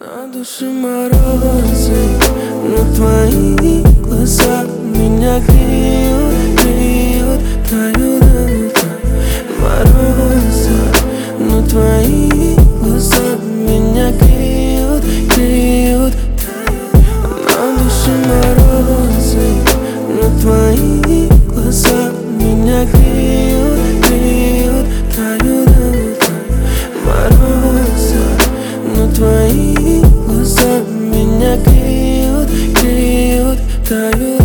На душе морозы, но твои глаза меня греют, греют, тают, морозы, но твои глаза меня греют, греют, на душе морозы, но твои глаза меня греют, греют, тают, морозы, но твои глаза меня греют, греют, тают.